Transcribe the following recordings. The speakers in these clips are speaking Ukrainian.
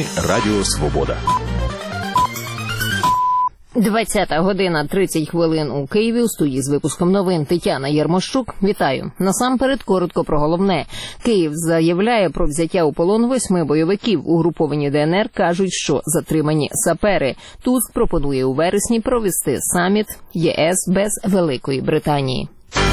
Новини Радіо Свобода. 20:30 у Києві. У студії з випуском новин Тетяна Єрмощук. Вітаю. Насамперед, коротко про головне. Київ заявляє про взяття у полон 8 бойовиків. Угруповані ДНР кажуть, що затримані сапери. Туск пропонує у вересні провести саміт ЄС без Великої Британії.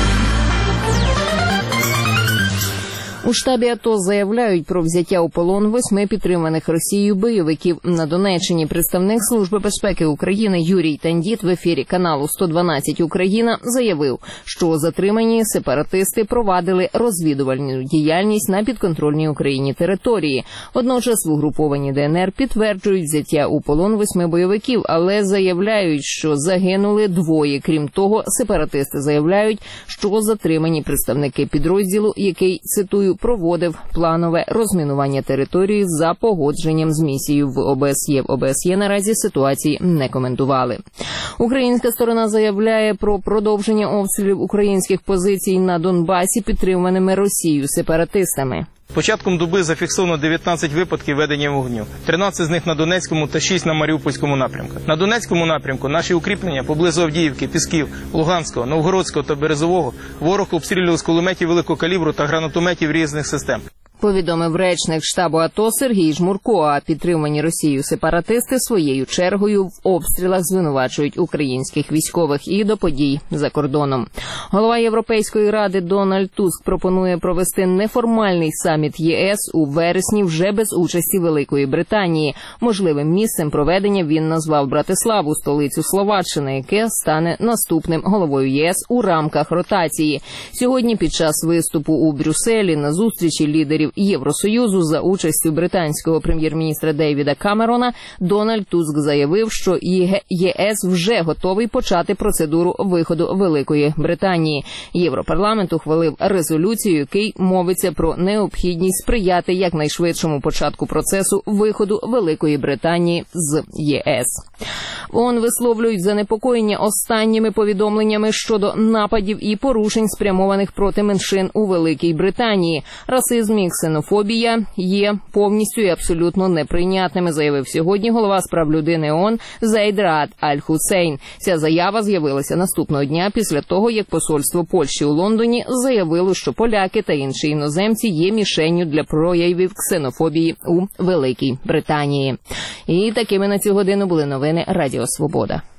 У штабі АТО заявляють про взяття у полон 8 підтриманих Росією бойовиків на Донеччині. Представник Служби безпеки України Юрій Тандіт в ефірі каналу 112 Україна заявив, що затримані сепаратисти провадили розвідувальну діяльність на підконтрольній Україні території. Водночас в угруповані ДНР підтверджують взяття у полон 8 бойовиків, але заявляють, що загинули 2. Крім того, сепаратисти заявляють, що затримані представники підрозділу, який, цитую, проводив планове розмінування території за погодженням з місією в ОБСЄ. В ОБСЄ наразі ситуації не коментували. Українська сторона заявляє про продовження обстрілів українських позицій на Донбасі, підтриманими Росією сепаратистами. Початком доби зафіксовано 19 випадків ведення вогню. 13 з них на Донецькому та 6 на Маріупольському напрямку. На Донецькому напрямку наші укріплення поблизу Авдіївки, Пісків, Луганського, Новгородського та Березового ворог обстрілював з кулеметів великого калібру та гранатометів різних систем. Повідомив речник штабу АТО Сергій Жмурко, а підтримані Росією сепаратисти своєю чергою в обстрілах звинувачують українських військових і до подій за кордоном. Голова Європейської ради Дональд Туск пропонує провести неформальний саміт ЄС у вересні вже без участі Великої Британії. Можливим місцем проведення він назвав Братиславу, столицю Словаччини, яке стане наступним головою ЄС у рамках ротації. Сьогодні під час виступу у Брюсселі на зустрічі лідерів Євросоюзу за участю британського прем'єр-міністра Девіда Камерона Дональд Туск заявив, що ЄС вже готовий почати процедуру виходу Великої Британії. Європарламент ухвалив резолюцію, який мовиться про необхідність сприяти якнайшвидшому початку процесу виходу Великої Британії з ЄС. ООН висловлюють занепокоєння останніми повідомленнями щодо нападів і порушень, спрямованих проти меншин у Великій Британії. Расизм і ксенофобія є повністю і абсолютно неприйнятними, заявив сьогодні голова з прав людини ООН Зейд Раад Аль-Хусейн. Ця заява з'явилася наступного дня після того, як посольство Польщі у Лондоні заявило, що поляки та інші іноземці є мішенню для проявів ксенофобії у Великій Британії. І такими на цю годину були новини Радіо Свобода.